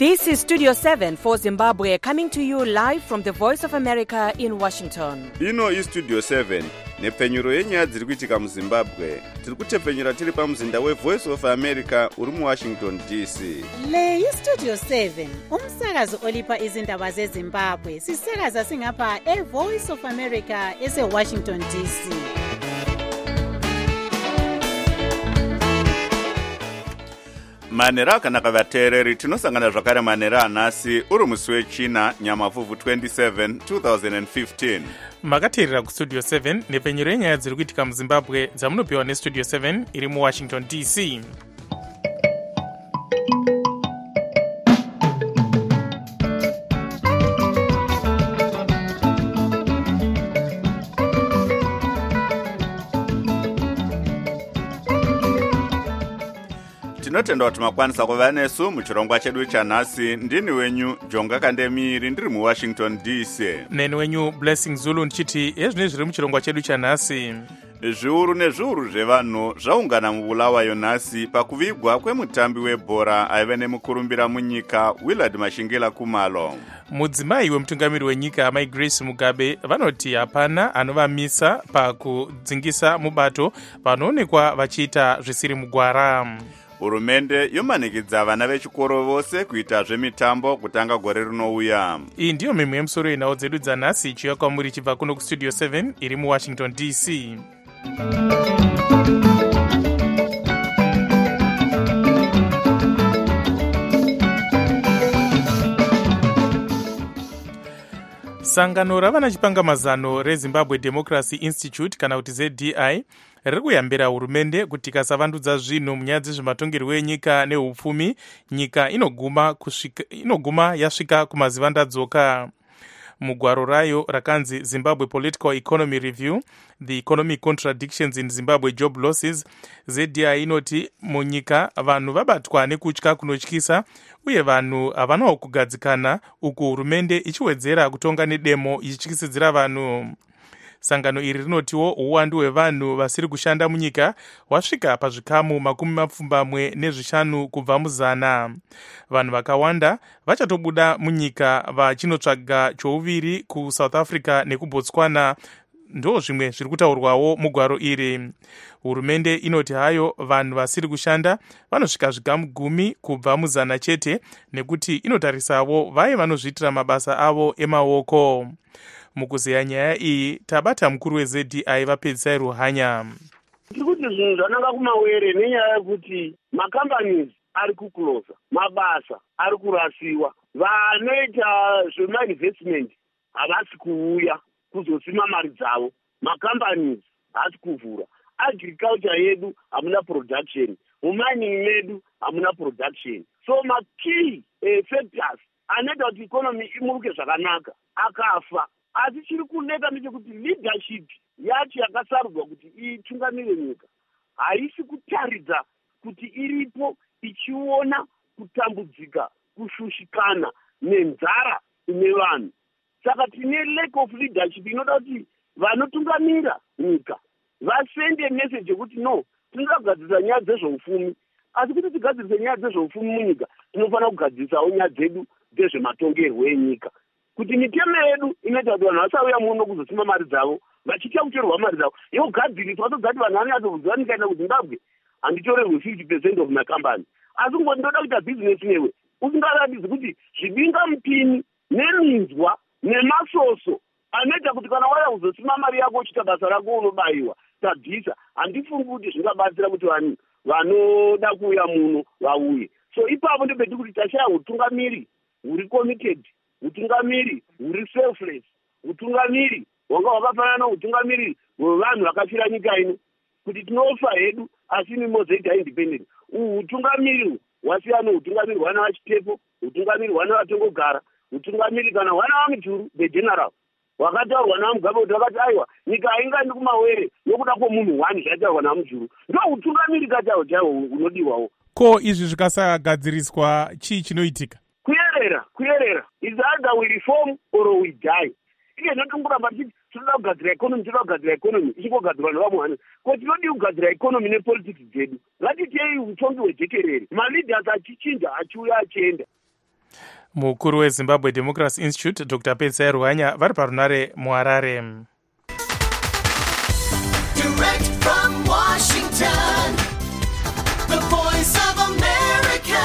This is Studio 7 for Zimbabwe, coming to you live from the Voice of America in Washington. Ino is Studio 7, nepfenyuro yenyaya dziri kuitika muZimbabwe. Tiri kutepfenyura tiri pamuzinda weVoice of America uri muWashington DC. Le iStudio 7, umsakazo olipa izindaba zeZimbabwe. Sisakaza singapha eVoice of America eseWashington DC. Manera akanaka vateereri, tinosangana zvakare manera anhasi uri musi wechina Nyamavhuvhu 27 2015. Makateerera kuStudio 7 nepfenyuro yenyaya dziri kuitika muZimbabwe dzamunopiwa neStudio 7 iri muWashington DC. Tinotenda kuti makwanisa kuva nesu muchirongwa chedu chanhasi. Ndini wenyu Jonga Kandemiri ndiri muWashington DC. Neni wenyu Blessing Zulu ndichiti ezvine zviri muchirongwa chedu chanhasi. Zviuru nezviuru zvevanhu zvaungana muBulawayo nhasi pakuvigwa kwemutambi webhora aive nemukurumbira munyika Willard Mashingela Kumalo. Mudzimai wemutungamiri wenyika Mai Grace Mugabe vanoti hapana anovamisa pakudzingisa mubato vanoonekwa vachiita zvisiri mugwara. Hurumende yomanikidza vana vechikoro vose kuita zvemitambo kutanga gore rinouya. Iyi ndiyo mimwe yemusoro yenhau dzedu dzanhasi ichiuya kwamuri chibva kuno kuStudio 7 iri muWashington DC. Sangano ravana chipangamazano reZimbabwe Democracy Institute kana kuti ZDI riri kuyambira hurumende kuti ikasavandudza zvinhu munyaya dzezvematongerwo enyika neupfumi, nyika inoguma yasvika kumazivandadzoka. Mugwaro rayo rakanzi Zimbabwe Political Economy Review, The Economic Contradictions in Zimbabwe Job Losses, ZDI inoti munyika vanhu vabatwa nekutya kunotyisa uye vanhu havanawo kugadzikana, uku hurumende ichiwedzera kutonga nedemo ichityisidzira vanhu. Sangano iri rinotiwo uwandu hwevanhu vasiri kushanda munyika wasvika pazvikamu 25 kubva muzana. Vanhu vakawanda vachatobuda munyika vachinotsvaga chouviri kuSouth Africa nekuBotswana, ndo zvimwe zviri kutaurwawo mugwaro iri. Hurumende inoti hayo vanhu vasiri kushanda vanosvika zvikamu 10 kubva muzana chete, nekuti inotarisawo vaye vanozviitira mabasa avo emaoko. Mukuzeya nyaya iyi tabata mukuru weZDI vapedzisai Ruhanya. Tiri kuti zvinhu zvananga kumawere nenyaya yekuti makambani ari kukulosa, mabasa ari kurasiwa, vanoita zvemainvestment havasi kuuya kuzosima mari dzavo, makambani hasi kuvhura, agriculture yedu hamuna production, mumining medu hamuna production. So makey factors anoita kuti economy imuruke zvakanaka akafa. Asi chiri kuneka ndechekuti leadership yacho yakasarudzwa kuti itungamire nyika haisi kutaridza kuti iripo ichiona kutambudzika, kushushikana nenzara ine vanhu. Saka tine lack of leadership inoda kuti vanotungamira nyika vasende message yekuti no, tinoda kugadzirisa nyaya dzezveupfumi, asi kuti tigadzirise nyaya dzezveupfumi munyika tinofanira kugadzirisawo nyaya dzedu dzezvematongerwo enyika, kuti mitemo yedu inoita kuti vanhu vasauya muno kuzosima mari dzavo vachiita kutorerwa mari dzavo yogadziriswa togati vanhu vanonyatsokuziva ndikaenda kuZimbabwe handitorerwe 50% of my company, asi kungoti ndoda kuita bhizinesi newe usingaratidzi kuti zvibinga mupini neminzwa nemasoso anoita kuti kana waya kuzosima mari yako uchiita basa rako unobayiwa tabvisa. Handifungi kuti zvingabatsira kuti vanhu vanoda kuuya muno vauye. So ipapo ndopeti kuti tashaya utungamiri huri committed, utungamiri huri selfless, utungamiri wanga wakafanana neutungamiri hwevanhu vakafira nyika ino, kuti tinofa hedu asi mimozoita independent. Utungamiri wasiyana neutungamiri hwana vachitepo, utungamiri hwana vatongogara, utungamiri kana hwana vamujuru the general wakataurwa naMugabe kuti vakati aiwa nyika haingandi kumawere nokuda kwomunhu wani zvataurwa naMujuru. Ndo utungamiri katawo chaiwo unodiwawo. Ko izvi zvikasagadziriswa chii chinoitika? Kuyerera is either we reform or we die. Iye ndotomboramba tichiti tinoda kugadzira economy ichingogadzirwa nevamwe vanhu, ko tinodi kugadzira economy nepolitics dzedu. Ngatitei utongi hwejekerere, maleaders achichinja achiuya achienda. mukuru wezimbabwe democracy institute Dr. Petsai Ruhanya vari parunare muHarare. Direct from Washington, the voice of America,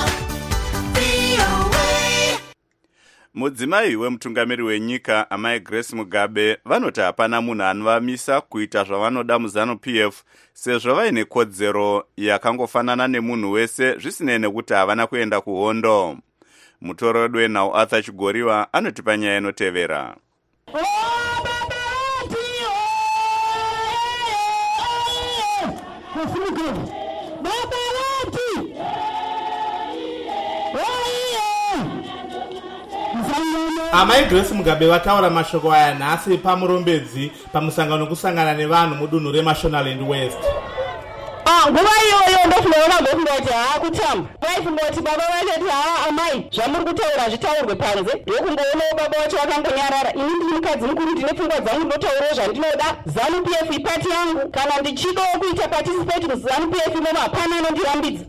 VOA. Mudzimai wemutungamiri wenyika amai Grace Mugabe vanoti hapana munhu anovamisa kuita zvavanoda muZANU-PF sezvo vaine kodzero yakangofanana nemunhu wese zvisinei nekuti havana kuenda kuhondo. Mutorodwe wenhau Arthur Chigoriwa anotipa nyaya inotevera. Amai Grace Mugabe vataura mashoko aya nhasi pamurombedzi pamusangano kusangana nevanhu mudunhu reMashonaland West. Nguva iyoyo ndofungaona ndokungoti kutamba vaifungoti baba vachati amai zvamuri kutaura zvitaurwe panze ndokungoonawo baba vacho vakangonyarara. Ini ndiri mukadzi mukuru ndine pfungwa dzangu ndinotaurawo zvandinoda. ZANU-PF ipati yangu kana ndichidawo kuita participate muZANU-PF imomo hapana anondirambidza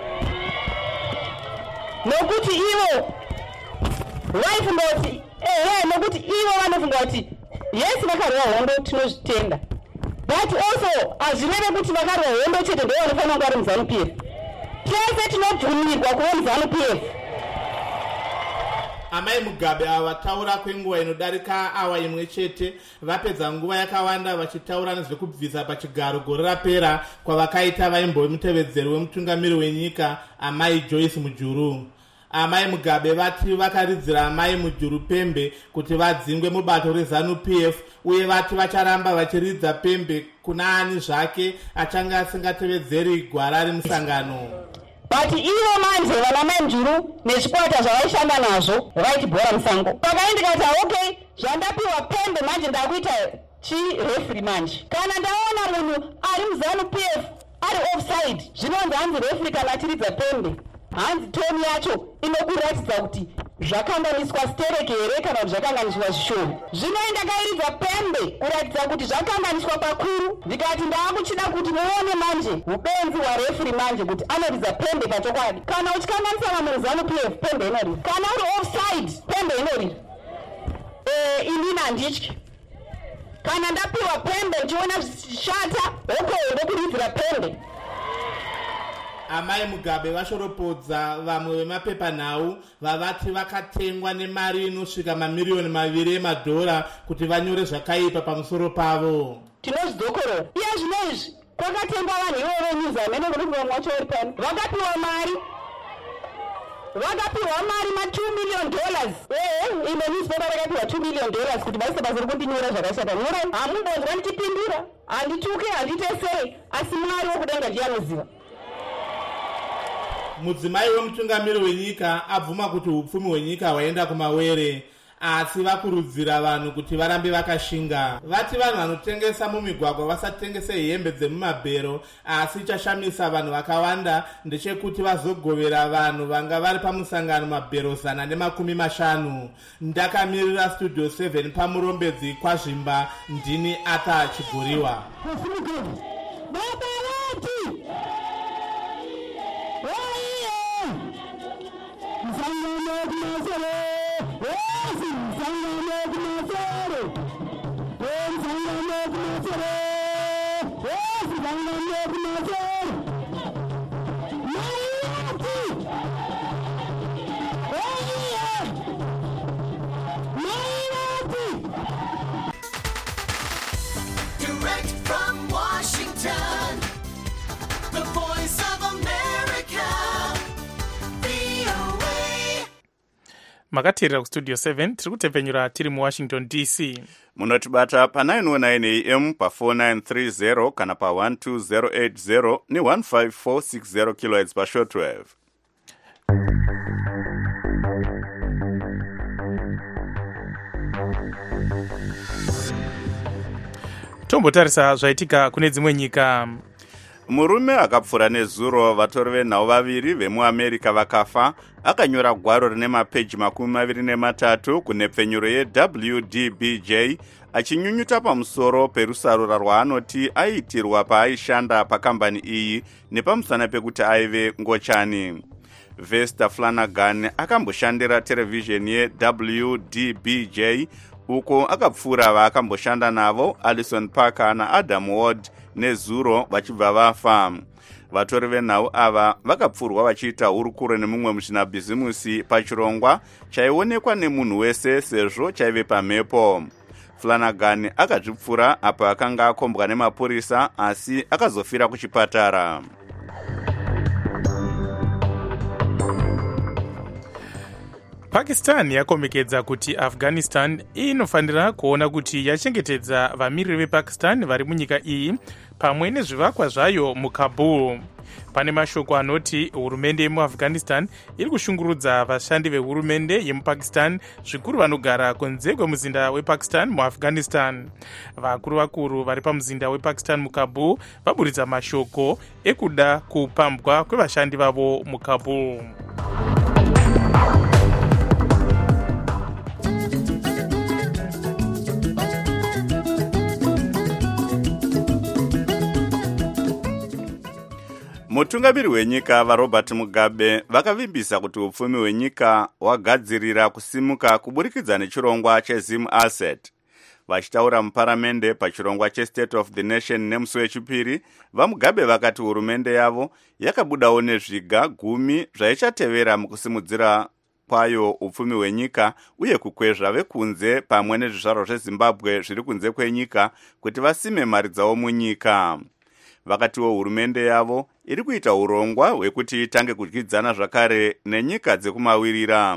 nokuti ivo vaifungoti nokuti ivo vanofunga kuti yesi vakarwa hondo tinozvitenda, but also hazvireve kuti vakarwa hondo chete ndo vanofanira kunge vari muZANU-PF. Tese tinobvumirwa kuva muZANU-PF. Amai Mugabe ava vataura kwenguva inodarika awa imwe chete, vapedza nguva yakawanda vachitaura nezvekubvisa pachigaro gore rapera kwavakaita vaimbove mutevedzeri wemutungamiri wenyika amai Joyce Mujuru. Amai Mugabe vati vakaridzira amai Mujuru pembe kuti vadzingwe mubato reZANU-PF uye vati vacharamba vachiridza pembe kuna ani zvake achange asingatevedzeri gwara remusangano. But ivo manje vana mai Mujuru nezvikwata zvavaishanda nazvo vaiti bhora musango. Pakaini ndikati okay, zvandapiwa pembe manje ndakuita chirefri manje. Kana ndaona munhu ari muZANU-PF ari offside, zvinonzi hanzi refri kana achiridza pembe, hanzi toni yacho inokuratidza kuti zvakanganiswa stereke here kana kuti zvakanganiswa zvishoma. Zvino ndakairidza pembe kuratidza kuti zvakanganiswa pakuru. Ndikati ndaakuchida kuti muone manje upenzi hwarefri manje kuti anoridza pembe pachokwadi. Kana uchikanganisa vanhu muZANU-PF pembe inorira, kana uri offside pembe inorira. Inini handityi. Kana ndapiwa pembe ndichiona zvishata hokoho ndokuridzira pembe. Amai Mugabe vashoropodza vamwe vemapepanhau vavati vakatengwa nemari inosvika mamiliyoni 2 emadhora kuti vanyore zvakaipa pamusoro pavo. Tinozvidokorora iye zvino izvi kwakatengwa vanhu ivo venews amene kuti vamwe vacho vari pano vakapiwa mari ma$2 million. Ime newspaper vakapiwa $2 million kuti vaise basa rekundinyora zvakashata. Nyorai, hamumbonzwa ndichipindura, handituke handitesere, asi Mwari wokudenga ndiye anoziva. Mudzimai wemutungamiri wenyika abvuma kuti upfumi hwenyika hwaenda kumawere, asi vakurudzira vanhu kuti varambe vakashinga. Vati vanhu vanotengesa mumigwagwa vasatengese hembe dzemumabhero, asi chashamisa vanhu vakawanda ndechekuti vazogovera vanhu vanga vari pamusangano mabhero 150. Ndakamirira Studio 7 pamurombedzi kwaZvimba, ndini Arthur Chigoriwa. Direct from Washington, the voice of America, VOA. Makateerera kustudio 7 tiri kutepfenyura tiri muWashington DC. Munotibata pa 919 AM pa 4930 kana pa 12080 ni 15460 kHz pa shortwave. Tombotarisa zvaitika kune dzimwe nyika. Murume akapfura nezuro vatori venhau vaviri vemuAmerica vakafa akanyora gwaro rine mapeji 23 kune pfenyuro yeWDBJ achinyunyuta pamusoro perusarura rwaanoti aitirwa paaishanda pakambani iyi nepamusana pekuti aive ngochani. Vesta Flanagan akamboshandira terevhizheni yeWDBJ uko akapfuura vaakamboshanda navo Alison Parker naAdam Ward nezuro vachibva vafa. Vatori venhau ava vakapfurwa vachiita hurukuro nemumwe muzvinabhizimusi pachirongwa chaionekwa nemunhu wese sezvo chaive pamhepo. Flanagan akazvipfura apo akanga akombwa nemapurisa asi akazofira kuchipatara. Pakistan yakomekedza kuti Afghanistan inofanira kuona kuti yachengetedza vamiriri vePakistan vari munyika iyi pamwe nezvivakwa zvayo muKabul. Pane mashoko anoti hurumende yemuAfghanistan iri kushungurudza vashandi vehurumende yemuPakistan zvikuru vanogara kunze kwemuzinda wePakistan muAfghanistan. Vakuru vari pamuzinda wePakistan muKabul vaburitsa mashoko ekuda kupambwa kwevashandi vavo muKabul. Mutungamiri wenyika vaRobert Mugabe vakavimbisa kuti upfumi hwenyika hwagadzirira kusimuka kuburikidza nechirongwa cheZim Asset. Vachitaura muparamende pachirongwa cheState of the Nation nemusi wechipiri, vaMugabe vakati hurumende yavo yakabudawo nezviga 10 zvaichatevera mukusimudzira kwayo upfumi hwenyika uye kukwezva vekunze pamwe nezvizvarwa zveZimbabwe zviri kunze kwenyika kuti vasime mari dzavo munyika. Vakatiwo hurumende yavo iri kuita urongwa hwekuti itange kudyidzana zvakare nenyika dzekumawirira.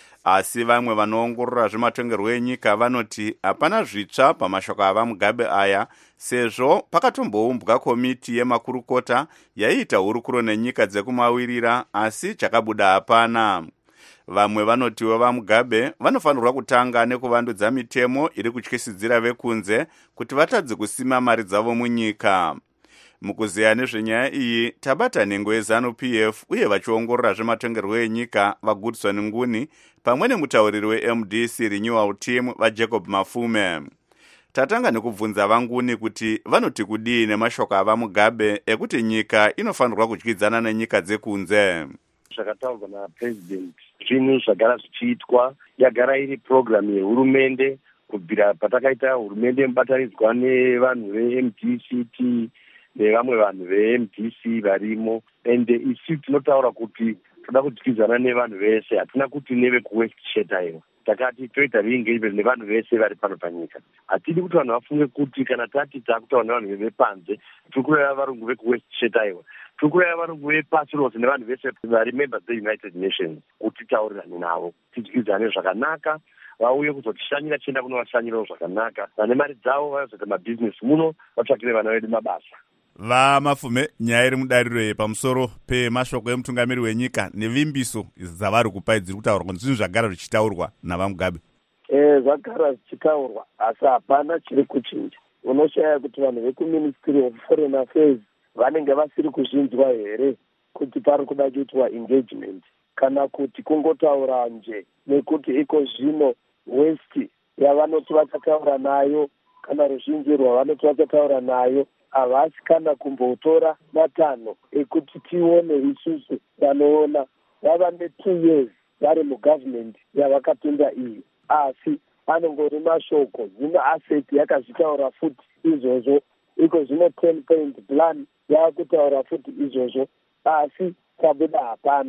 Asi vamwe vanoongorora zvematongerwo enyika vanoti hapana zvitsva pamashoko avaMugabe aya sezvo pakatomboumbwa komiti yemakurukota yaiita hurukuro nenyika dzekumawirira asi chakabuda hapana. Vamwe vanotiwo vaMugabe vanofanirwa kutanga nekuvandudza mitemo iri kutyisidzira vekunze kuti vatadze kusima mari dzavo munyika. Mukuziya nezvenyaya iyi tabata nhengo yeZANU-PF uye vachiongorora zvematongerwo enyika vaGoodson Nguni pamwe nemutauriri weMDC Renewal Team vaJacob Mafume. Tatanga nekubvunza vaNguni kuti vanoti kudii nemashoko avaMugabe ekuti nyika inofanirwa kudyidzana nenyika dzekunze. Zvakataurwa naPresident zvinhu zvagara zvichiitwa yagara iri program yehurumende kubvira patakaita hurumende mubatanidzwa nevanhu veMDCT nevamwe vanhu veMDC varimo, ende isi tinotaura kuti toda kudyidzana nevanhu vese, hatina kuti nevekuWest Cheta. Takati toita engagement nevanhu vese vari pano panyika. Hatidi kuti vanhu vafunge kuti kana tati takutaura nevanhu vepanze tiri kureva varungu vekuWest Cheta. Tiri kureva varungu vepasi rose nevanhu vese vari members dzeUnited Nations kuti taurirane navo tidyidzane zvakanaka, vauye kuzotishanyira chienda kunovashanyirawo zvakanaka, vane mari dzavo vazoita mabhizinesi muno vatsvakire vana vedu mabasa. VaMafume, nyaya iri mudariro pamusoro pemashoko emutungamiri wenyika nevimbiso dzavari kupa dziri kutaurwa kuti zvinhu zvagara zvichitaurwa navaMugabe. Zvagara zvichitaurwa asi hapana chiri kuchinja. Unoshaya kuti vanhu vekuMinistry of Foreign Affairs vanenge vasiri kuzvinzwa here kuti pari kuda kuitwa engagement kana kuti kungotaura nje nekuti iko zvino West yavanoti vachataura nayo kana ruzhinji rwavanoti vachataura nayo havasi kana kumbotora matanho ekuti tione isusu vanoona vava ne2 years vari mugovernment yavakapinda iyi, asi anongori mashoko. Zvino Asset yakazvitaura futi izvozvo, iko zvino 10-point plan yakutaura futi izvozvo, asi chabuda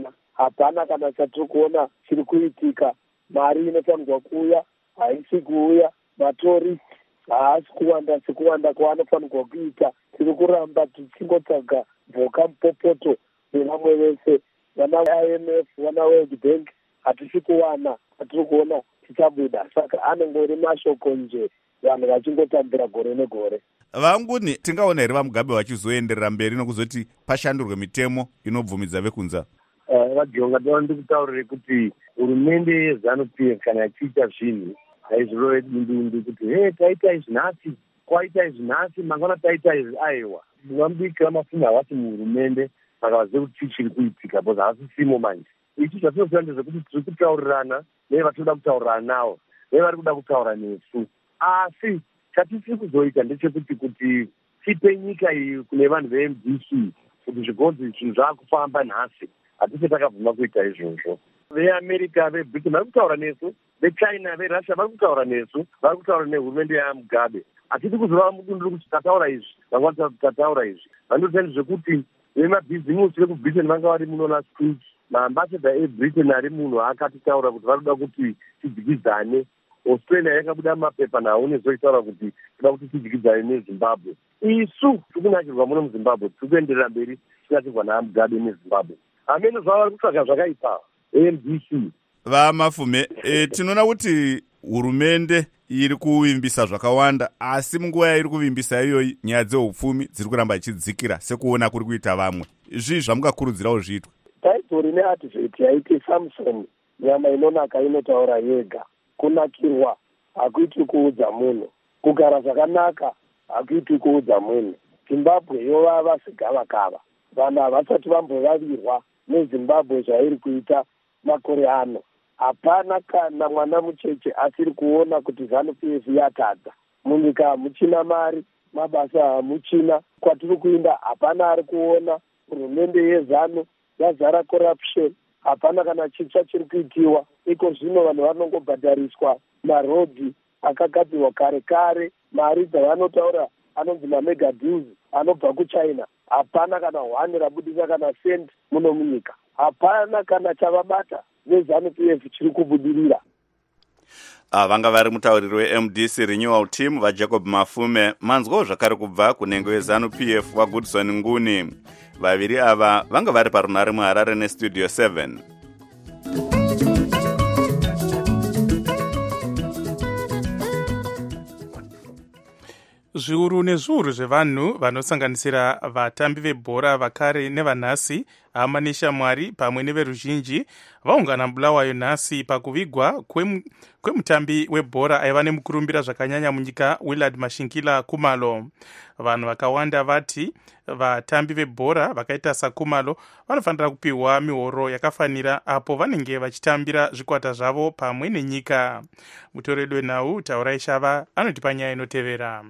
hapana kana chatiri kuona chiri kuitika. Mari inofanirwa kuuya haisi kuuya, matorist haasi kuwanda sekuwanda kwavanofanirwa kuita. Tiri kuramba tichingotsvaga mboka mupopoto nevamwe vese, vana IMF, vana World Bank, hatisi kuwana, hatiri kuona tichabuda. Saka anongori mashoko nje, vanhu vachingotambira gore negore. VaNguni, tingaona here vaMugabe vachizoenderera mberi nokuzoti pashandurwe mitemo inobvumidza vekunza? Vajonga ndovandi kutaurire kuti hurumende yeZANU-PF kana yachiita zvinhu haizorove dundundu kuti taita izvi nhasi, kwaita izvi nhasi, mangwana taita izvi aiwa. Vamubikira Mafume havasi muhurumende vakavaziva kuti chii chiri kuitika, because havasisimo manje. Ichi zvatinoziva ndezvekuti tiri kutaurirana nevatinoda kutaurirana navo, nevari kuda kutaura nesu. Asi chatisiri kuzoita ndechekuti tipe nyika iyi kune vanhu veMDC kuti zvigonzi zvinhu zvaakufamba nhasi hatisi takabvuma kuita izvozvo. VeAmerica, veBritain vari kutaura nesu, veChina, veRussia vari kutaura nesu, vari kutaura nehurumende yaMugabe. Hatidi kuzova mudunduru kuti tataura izvi, vangwani tataura izvi. Vandotani zvekuti vemabhizimusi vekuBritain vanga vari muno last week. Maambassador eBritain ari munhu akatitaura kuti vari kuda kuti tidyidzane. Australia yakabuda mapepa nawo nezoitaura kuti toda kuti tidyidzane neZimbabwe. Isu tikunakirwa muno muZimbabwe, tiri kuenderera mberi tinakirwa naMugabe neZimbabwe. Hamene zvava vari kutsvaga zvakaipa MDC. Vamafume, tinoona kuti hurumende iri kuvimbisa zvakawanda, asi munguva yairi kuvimbisa iyoyi nyaya dzeupfumi dziri kuramba ichidzikira sekuona kuri kuita vamwe. Izvi zvamungakurudzirawo zviitwe. Taibhori neadvert yaiti Samson, nyama inonaka inotaura yega. Kunakirwa hakuiti kuudza munhu, kugara zvakanaka hakuiti kuudza munhu. Zimbabwe yovava segavakava. Vanhu havasati vambovavirwa neZimbabwe zvairi kuita makore ano. Hapana kana mwana mucheche asiri kuona kuti ZANU-PF yatadza. Munyika hamuchina mari, mabasa hamuchina. Kwatiri kuenda hapana ari kuona. Hurumende yeZANU yazara corruption. Hapana kana chitsva chiri kuitiwa. Iko zvino vanhu vanongobhadhariswa marodhi akagadzirwa kare kare. Mari dzavanotaura anonzi mamega deals anobva kuChina. Hapana kana 1 rabudisa kana cent muno munyika. Hapana kana chavabata neZANU-PF chiri kubudirira. Vanga vari mutauriri weMDC Renewal Team vaJacob Mafume. Manzwawo zvakare kubva kunhengo yeZANU-PF waGoodson Nguni. Vaviri ava vanga vari parunare muHarare neStudio 7. Zviuru nezviuru zvevanhu vanosanganisira vatambi vebhora, vakare nevanhasi, hama neshamwari pamwe neveruzhinji vaungana Bulawayo nhasi pakuvigwa kwemutambi webhora aiva nemukurumbira zvakanyanya munyika Willard Mashinkila Khumalo. Vanhu vakawanda vati vatambi vebhora vakaita saKhumalo vanofanira kupiwa mihoro yakafanira apo vanenge vachitambira zvikwata zvavo pamwe nenyika. Mutoredi wenhau Taurai Shava anotipa nyaya inotevera.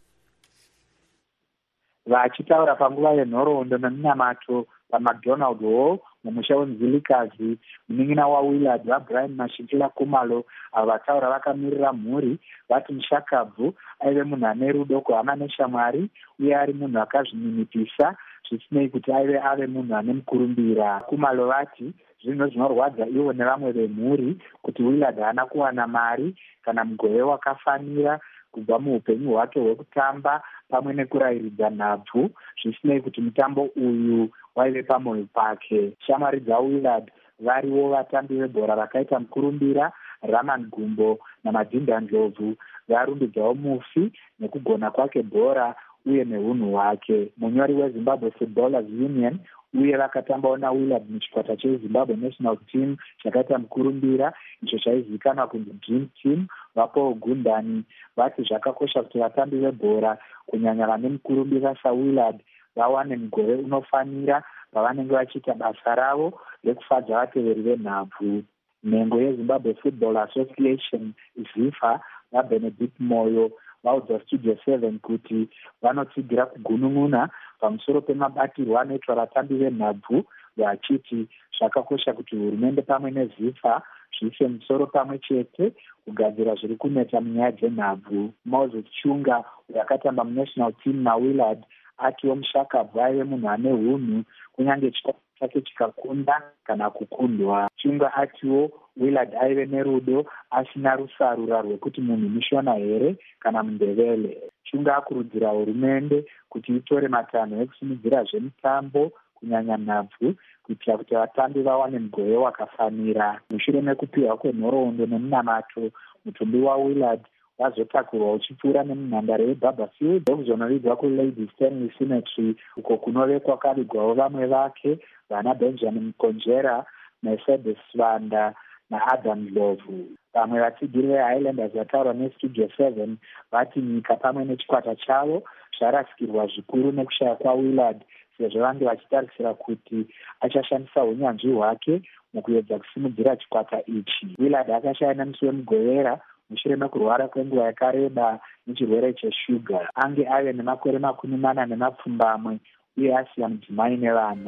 Vachitaura panguva yenhoroondo nemunamato paMcDonald Hall mumusha weMzilikazi, munin'ina waWillard vaBrian Mashinkila Khumalo avo vataura vakamirira mhuri vati mushakabvu aive munhu ane rudo kuhama neshamwari uye ari munhu akazvininipisa zvisinei kuti ave munhu ane mukurumbira. Khumalo vati zvinhu zvinorwadza ivo nevamwe vemhuri kuti Willard haana kuwana mari kana mugove wakafanira kubva muupenyu hwake hwekutamba pamwe nekurayiridza nhabvu zvisinei kuti mutambo uyu waive pamwoyo pake. Shamwari dzaWillard variwo vatambi vebhora vakaita mukurumbira Raman Gumbo naMadinda Ndlovu varumbidzawo mufi nekugona kwake bhora uye neunhu hwake. Munyori weZimbabwe Footballers Union uye vakatambawo naWillard muchikwata cheZimbabwe National Team chakaita mukurumbira icho chaizivikanwa kunzi Dream Team. Vapaul Gundani vati zvakakosha kuti vatambi vebhora kunyanya vane mukurumbira saWillard vawane mugove unofanira pavanenge vachiita basa ravo rekufadza vateveri venhabvu. Nhengo yeZimbabwe Football Association ZIFA vaBenedict Moyo vaudza Studio 7 kuti vanotsigira kugunun'una pamusoro pemabatirwo anoitwa vatambi venhabvu vachiti zvakakosha kuti hurumende pamwe neZIFA zviise musoro pamwe chete kugadzira zviri kunetsa munyaya dzenhabvu. Moses Chunga yakatamba munational team naWillard atiwo mushakabvu aive munhu ane hunhu kunyange chikwata chake chikakunda kana kukundwa. Chunga atiwo Willard aive nerudo asina rusarura rwekuti munhu mushona here kana mundevele. Chunga akurudzira hurumende kuti itore matanho ekusimudzira zvemutambo kunyanya nhabvu kuitira kuti vatambi vawane mugove wakafanira. Mushure mekupiwa kwenhoroondo nemunamato, mutumbi waWillard wazotakurwa uchipfuura nemunhandare yeBarberfield ndokuzonovigwa kuLady Stanley Cemetery uko kunove kwakavigwawo vamwe vake vana Benjamin Konjera, Mercedes Svanda naAdam Ndlovu. Vamwe vatsigiri veHighlanders vataura neStudio 7 vati nyika pamwe nechikwata chavo zvarasikirwa zvikuru nekushaya kwaWillard sezvo vange vachitarisira kuti achashandisa unyanzvi hwake mukuedza kusimudzira chikwata ichi. Willard akashaya nemusi wemugovera mushure mekurwara kwenguva yakareba nechirwere cheshuga. Ange ave nemakore 40 uye asiya mudzimai nevana.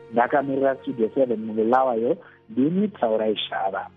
ndakamirira studio 7 mungelawayo ndini Tsaurai Shava.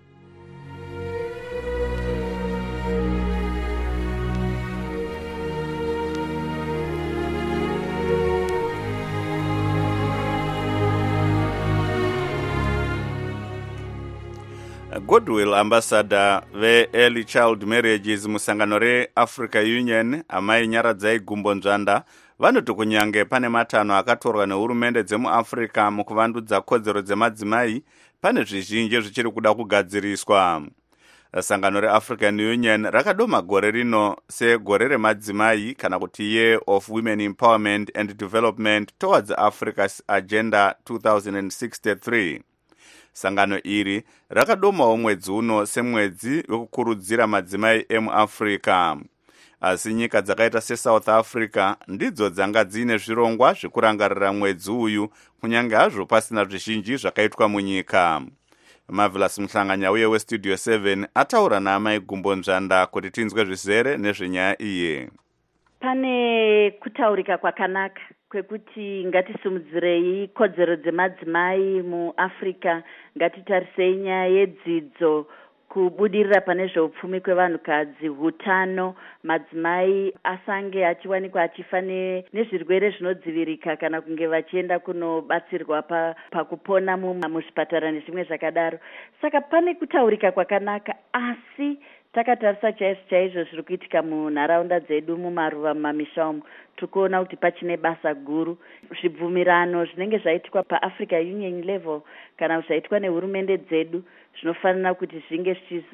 Goodwill ambassador ve-early child marriages musangano re-Africa Union amai Nyaradzai Gumbo Nzvanda vanoti kunyange pane matanho akatorwa nehurumende dzemuAfrica mukuvandudza kodzero dzemadzimai, pane zvizhinji zvichiri kuda kugadziriswa. Sangano re-African Union rakadoma gore rino segore remadzimai kana kuti Year of Women Empowerment and Development towards Africa's Agenda 2063. Sangano iri rakadomawo mwedzi uno semwedzi wekukurudzira madzimai emuAfrica. Asi nyika dzakaita seSouth Africa ndidzo dzanga dzine zvirongwa zvekurangarira mwedzi uyu kunyange hazvo pasina zvizhinji zvakaitwa munyika. Marvelous Mhlanganya uye weStudio 7 ataura naamai Gumbo Nzvanda kuti tinzwe zvizere nezvenyaya iye. Pane kutaurika kwakanaka kwekuti ngatisimudzirei kodzero dzemadzimai muAfrica, ngatitarisei nyaya yedzidzo, kubudirira pane zveupfumi kwevanhukadzi, hutano, madzimai asange achiwanikwa achifa nezvirwere zvinodzivirika kana kunge vachienda kunobatsirwa pakupona muzvipatara nezvimwe zvakadaro. Saka pane kutaurika kwakanaka, asi takatarisa chaizvo zviri kuitika munharaunda dzedu, mumaruva, mumamisha umu, tikuona kuti pachine basa guru. Zvibvumirano zvinenge zvaitwa paAfrica Union level kana zvaitwa nehurumende dzedu zvinofanira kuti zvinge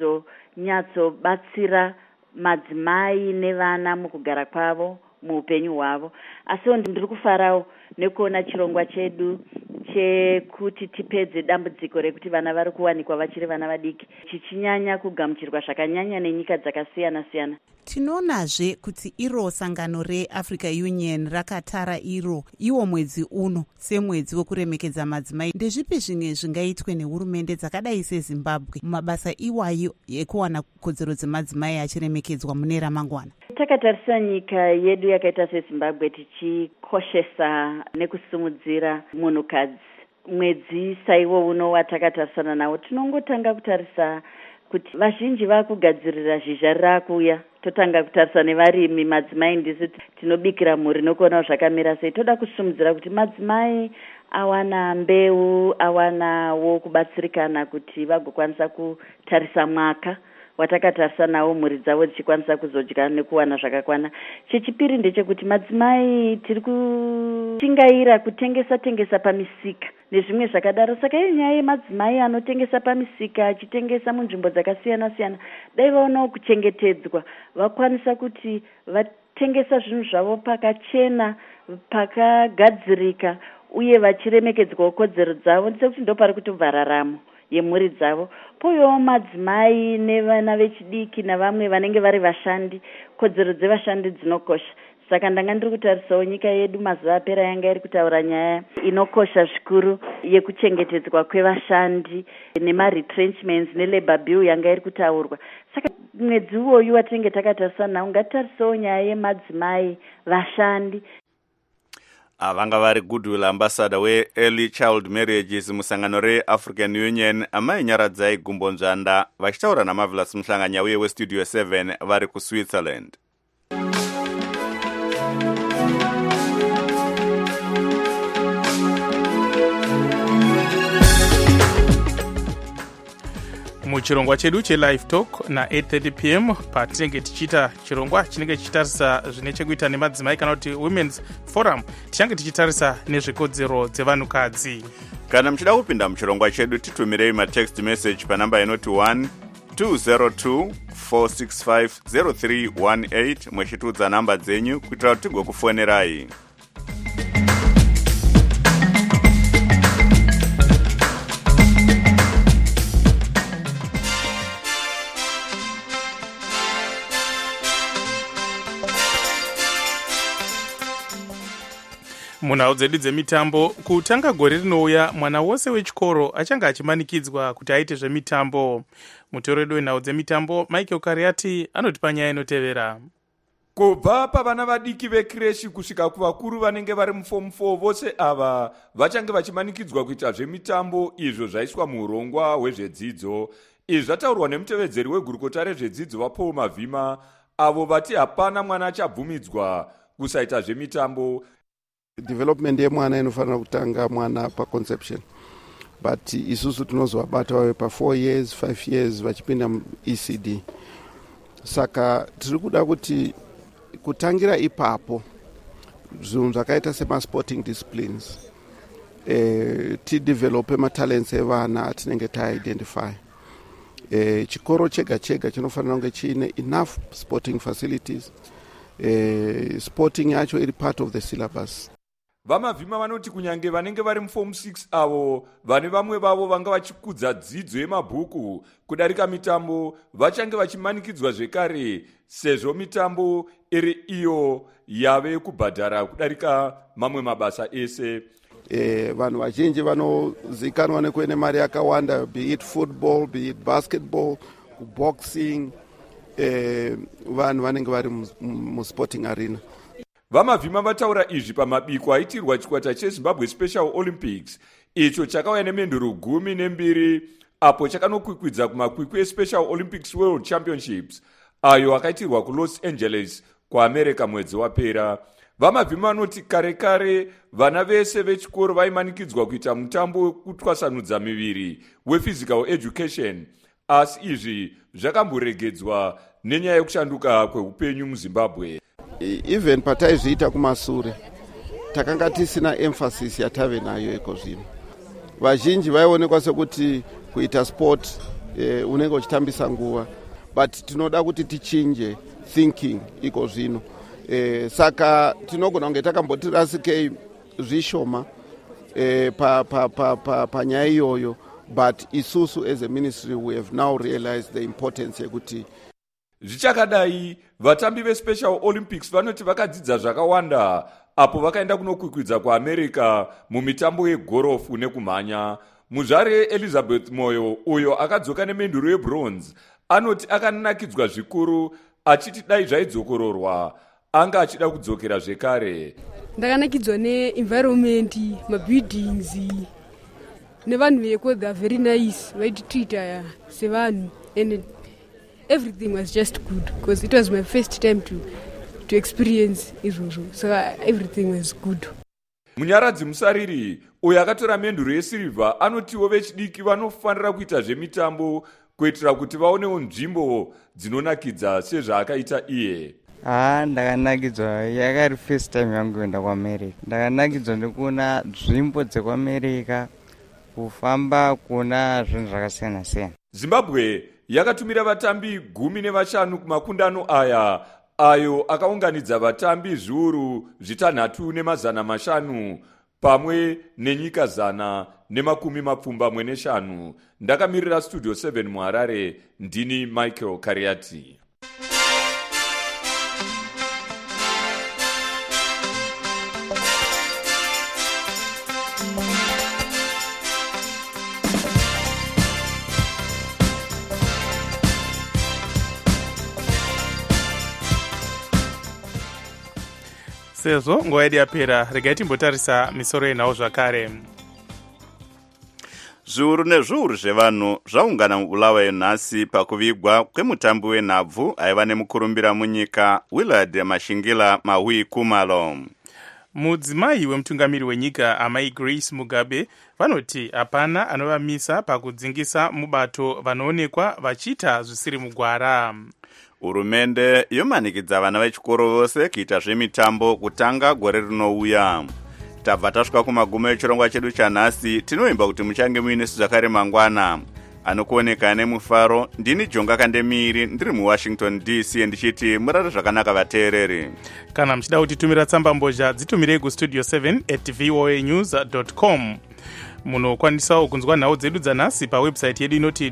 zvichizonyatsobatsira madzimai nevana mukugara kwavo, muupenyu hwavo. Asiwo ndiri kufarawo nekuona chirongwa chedu chekuti tipedze dambudziko rekuti vana vari kuwanikwa vachiri vana vadiki chichinyanya kugamuchirwa zvakanyanya nenyika dzakasiyana-siyana. Tinoonazve kuti iro sangano reAfrica Union rakatara iwo mwedzi uno semwedzi wekuremekedza madzimai. Ndezvipi zvimwe zvingaitwe nehurumende dzakadai seZimbabwe mumabasa iwayo ekuwana kodzero dzemadzimai achiremekedzwa mune ramangwana? Takatarisa nyika yedu yakaita seZimbabwe tichikoshesa nekusumudzira munhukadzi. Mwedzi saiwo uno watakatarisana nawo tinongotanga kutarisa kuti vazhinji vakugadzirira zhizha rakuya. Totanga kutarisa nevarimi, madzimai ndisi tinobikira mhuri nokuona zvakamira sei. Toda kusumudzira kuti madzimai awana mbeu, awanawo kubatsirikana kuti vagokwanisa kutarisa mwaka watakatarisa nawo mhuri dzavo dzichikwanisa kuzodya nekuwana zvakakwana. Chechipiri ndechekuti madzimai tiri kutingaira kutengesa pamisika nezvimwe zvakadaro. Saka iyo nyaya yemadzimai anotengesa pamisika, achitengesa munzvimbo dzakasiyana-siyana, dai vaonawo kuchengetedzwa, vakwanisa kuti vatengesa zvinhu zvavo pakachena, pakagadzirika, uye vachiremekedzwawo kodzero dzavo, sekuti ndo pari kutobva raramo yemhuri dzavo. Poyowo madzimai nevana vechidiki navamwe vanenge vari vashandi, kodzero dzevashandi dzinokosha. Saka ndanga ndiri kutarisawo nyika yedu mazuva apera yanga iri kutaura nyaya inokosha zvikuru yekuchengetedzwa kwevashandi nemaretrenchments nelabor bill yanga iri kutaurwa. Saka mwedzi uwoyu watinenge takatarisa nawo ngatitarisawo nyaya yemadzimai vashandi. Vanga vari Goodwill ambassador we-early child marriages musangano re-African Union amai Nyaradzai Gumbo Nzvanda vachitaura naMarvelous Mhlanganya uye weStudio 7 vari kuSwitzerland. muchirongwa chedu chelive talk na8:30 pm patinenge tichiita chirongwa chinenge chichitarisa zvine chekuita nemadzimai kana kuti women's forum, tichange tichitarisa nezvekodzero dzevanhukadzi. Kana muchida kupinda muchirongwa chedu titumirei matext message panamba inoti 1202465031 mwechitudza namba dzenyu kuitira kuti tigokufonerai. munhau dzedu dzemitambo, kutanga gore rinouya mwana wose wechikoro achange achimanikidzwa kuti aite zvemitambo. Mutoro wedu wenhau dzemitambo Michael Kariati anotipa nyaya inotevera. kubva pavana vadiki vekreshi kusvika kuvakuru vanenge vari mufomu 4 vose ava vachange vachimanikidzwa kuita zvemitambo izvo zvaiswa muurongwa hwezvedzidzo. Izvi zvataurwa nemutevedzeri wegurukota rezvedzidzo vaPaul Mavhima, avo vati hapana mwana achabvumidzwa kusaita zvemitambo. Development yemwana inofanira kutanga mwana paconception, but isusu tinozovabata vawe pa4 years 5 years vachipinda muECD. Saka tiri kuda kuti kutangira ipapo zvinhu zvakaita semasporting disciplines tidevelope matalents evana atinenge taidentify. Chikoro chega chega chinofanira kunge chiine enough sporting facilities. Sporting yacho iri part of the syllabus. VaMavhima vanoti kunyange vanenge vari mufomu 6 avo vane vamwe vavo vanga vachikudza dzidzo yemabhuku kudarika mitambo vachange vachimanikidzwa zvekare, sezvo mitambo iri iyo yave kubhadhara kudarika mamwe mabasa ese. Vanhu vazhinji vanozikanwa nekuene mari yakawanda, be it football, be it basketball, boxing, vanhu vanenge vari musporting arena. VaMavhima vataura izvi pamabiko aitirwa chikwata cheZimbabwe Special Olympics, icho chakauya nemenduro 12 apo chakanokwikwidza kumakwikwi eSpecial Olympics World Championships ayo akaitirwa kuLos Angeles kuAmerica mwedzi wapera. VaMavhima vanoti kare kare vana vese vechikoro vaimanikidzwa kuita mutambo wekutwasanudza miviri wephysical education, asi izvi zvakamboregedzwa nenyaya yekushanduka kweupenyu muZimbabwe. Even pataizviita kumasure takanga tisina emphasis yatave nayo iko zvino. Vazhinji vaionekwa sekuti kuita sport unenge uchitambisa nguva, but tinoda kuti tichinje thinking iko zvino. Saka tinogona kunge takambotirasike zvishoma panyaya iyoyo, but isusu as a ministry we have now realized the importance yekuti zvichakadai vatambi veSpecial Olympics vanoti vakadzidza zvakawanda apo vakaenda kunokwikwidza kuAmerica mumitambo yegorofu nekumhanya. Muzvare Elizabeth Moyo, uyo akadzoka nemenduro yebronze, anoti akananakidzwa zvikuru achiti dai zvaidzokororwa anga achida kudzokera zvekare. Ndakanakidzwa neenvironment, mabuildings nevanhu veko, they are very nice, vaititreata sevanhu, and everything was just good because it was my first time to experience izvozvo, so everything was good. Munyaradzi Musariri, uyo akatora menduro yesirivha, anotiwo vechidiki vanofanira kuita zvemitambo kuitira kuti vaonewo nzvimbo dzinonakidza sezvaakaita iye. Ndakanakidzwa, yakari first time yangu kuenda kuAmerica. Ndakanakidzwa nekuona nzvimbo dzekuAmerica, kufamba kuona zvinhu zvakasiyana siyana. Zimbabwe yakatumira vatambi 15 kumakundano aya ayo akaunganidza vatambi zviuru 605 pamwe nenyika 115. Ndakamirira Studio 7 muHarare, ndini Michael Kariati. Sezvo nguva yedu yapera, regai timbotarisa misoro yenhau zvakare. Zviuru nezviuru zvevanhu zvaungana muBulawayo nhasi pakuvigwa kwemutambi wenhabvu aiva nemukurumbira munyika Willard Mashingila Mahui Kumalo. Mudzimai wemutungamiri wenyika amai Grace Mugabe vanoti hapana anovamisa pakudzingisa mubato vanoonekwa vachiita zvisiri mugwara. Hurumende yomanikidza vana vechikoro vose kuita zvemitambo kutanga gore rinouya. Tabva tasvika kumagumo echirongwa chedu chanhasi. Tinoimba kuti muchange muinesu zvakare mangwana. Anokuoneka nemufaro, ndini Jonga Kandemiri, ndiri muWashington DC, ndichiti murare zvakanaka vateereri. Kana muchida kutitumira tsamba mbozha, dzitumirei kustudio 7@voanews.com. Munokwanisawo kunzwa nhau dzedu dzanhasi pawebsite yedu inoti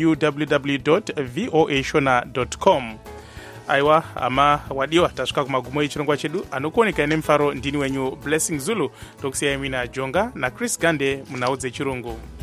www.voashona.com. Aiwa, hama wadiwa, tasvika kumagumo echirongwa chedu. Anokuoneka nemufaro, ndini wenyu Blessing Zulu, tokusiyai mina Jonga naChris Gande munhau dzechirungu.